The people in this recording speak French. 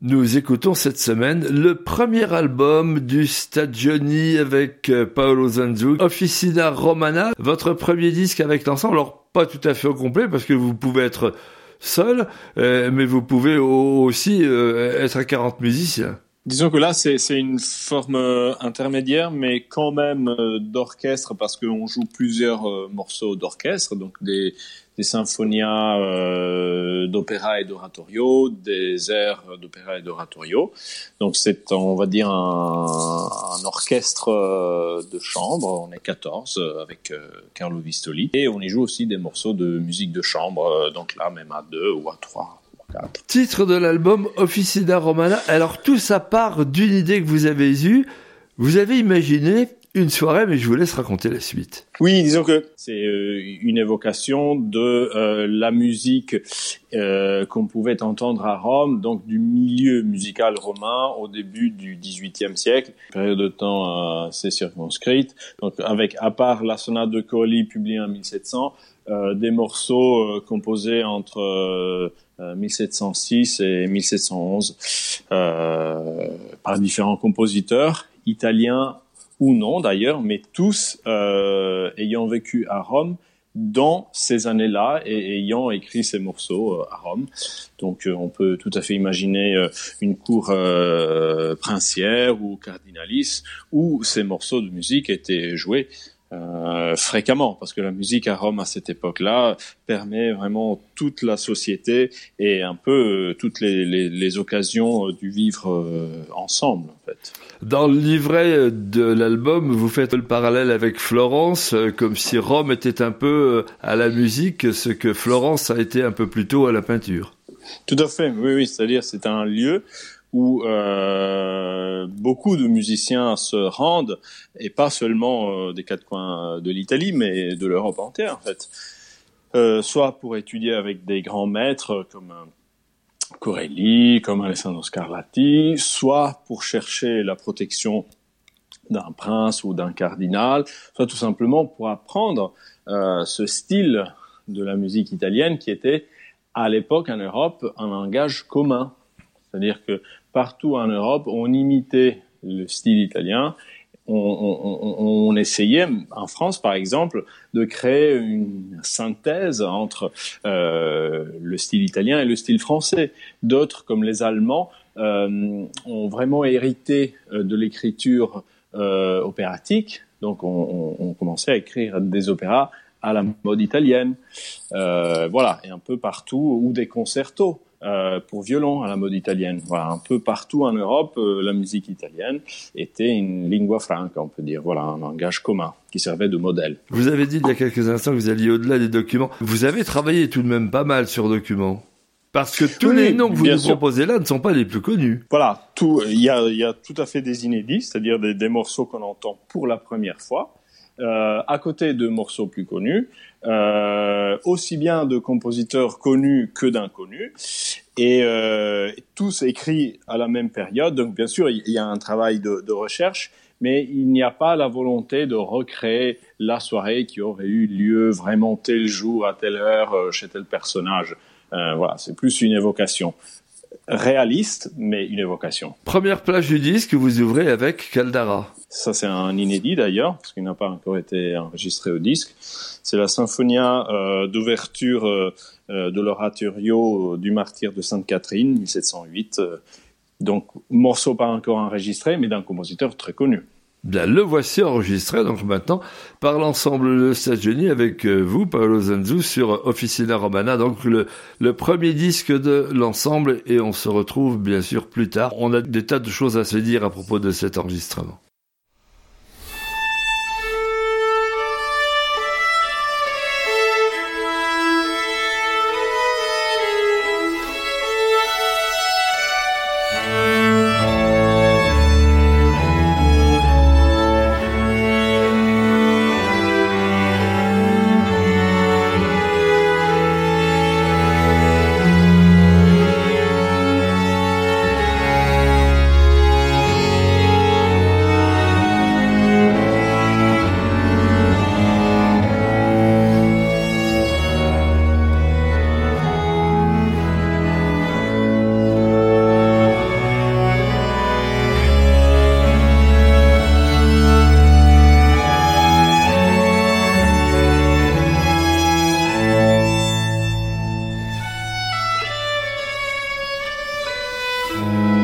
Nous écoutons cette semaine le premier album du Stagioni avec Paolo Zanzu, Officina Romana, votre premier disque avec l'ensemble. Alors, pas tout à fait au complet parce que vous pouvez être seul, mais vous pouvez aussi être à 40 musiciens. Disons que là, c'est une forme intermédiaire, mais quand même d'orchestre, parce qu'on joue plusieurs morceaux d'orchestre, donc des symphonias d'opéra et d'oratorio, des airs d'opéra et d'oratorio. Donc c'est, on va dire, un orchestre de chambre. On est 14 avec Carlo Vistoli. Et on y joue aussi des morceaux de musique de chambre, donc là même à 2 ou à 3. Titre de l'album Officina Romana. Alors tout ça part d'une idée que vous avez eue. Vous avez imaginé une soirée, mais je vous laisse raconter la suite. Oui, disons que c'est une évocation de la musique qu'on pouvait entendre à Rome, donc du milieu musical romain au début du XVIIIe siècle, période de temps assez circonscrite. Donc avec, à part la sonate de Colli publiée en 1700, des morceaux composés entre 1706 et 1711 par différents compositeurs italiens ou non d'ailleurs, mais tous ayant vécu à Rome dans ces années-là et ayant écrit ces morceaux à Rome. Donc on peut tout à fait imaginer une cour princière ou cardinalice où ces morceaux de musique étaient joués fréquemment, parce que la musique à Rome à cette époque-là permet vraiment toute la société et un peu toutes les occasions du vivre ensemble en fait. Dans le livret de l'album, vous faites le parallèle avec Florence, comme si Rome était un peu à la musique, ce que Florence a été un peu plus tôt à la peinture. Tout à fait, oui, c'est-à-dire c'est un lieu où beaucoup de musiciens se rendent, et pas seulement des quatre coins de l'Italie, mais de l'Europe entière en fait. Soit pour étudier avec des grands maîtres comme Corelli, comme Alessandro Scarlatti, soit pour chercher la protection d'un prince ou d'un cardinal, soit tout simplement pour apprendre ce style de la musique italienne qui était à l'époque en Europe un langage commun. C'est-à-dire que partout en Europe, on imitait le style italien. On essayait, en France par exemple, de créer une synthèse entre le style italien et le style français. D'autres, comme les Allemands, ont vraiment hérité de l'écriture opératique. Donc on commençait à écrire des opéras à la mode italienne. Voilà, et un peu partout, ou des concertos. Pour violon à la mode italienne. Voilà, un peu partout en Europe, la musique italienne était une lingua franca, on peut dire. Voilà, un langage commun qui servait de modèle. Vous avez dit il y a quelques instants que vous alliez au-delà des documents. Vous avez travaillé tout de même pas mal sur documents. Parce que tous les noms que vous nous proposez là ne sont pas les plus connus. Voilà, il y a tout à fait des inédits, c'est-à-dire des morceaux qu'on entend pour la première fois, à côté de morceaux plus connus. Aussi bien de compositeurs connus que d'inconnus, et tous écrits à la même période. Donc bien sûr, il y a un travail de recherche, mais il n'y a pas la volonté de recréer la soirée qui aurait eu lieu vraiment tel jour, à telle heure, chez tel personnage. Voilà, c'est plus une évocation. Réaliste, mais une évocation. Première plage du disque, vous ouvrez avec Caldara. Ça, c'est un inédit d'ailleurs, parce qu'il n'a pas encore été enregistré au disque. C'est la symphonia d'ouverture de l'oratorio du martyr de Sainte-Catherine, 1708. Donc, morceau pas encore enregistré, mais d'un compositeur très connu. Bien, le voici enregistré, donc maintenant, par l'ensemble Le Stagioni avec vous, Paolo Zanzu, sur Officina Romana, donc le premier disque de l'ensemble, et on se retrouve bien sûr plus tard. On a des tas de choses à se dire à propos de cet enregistrement. Bye.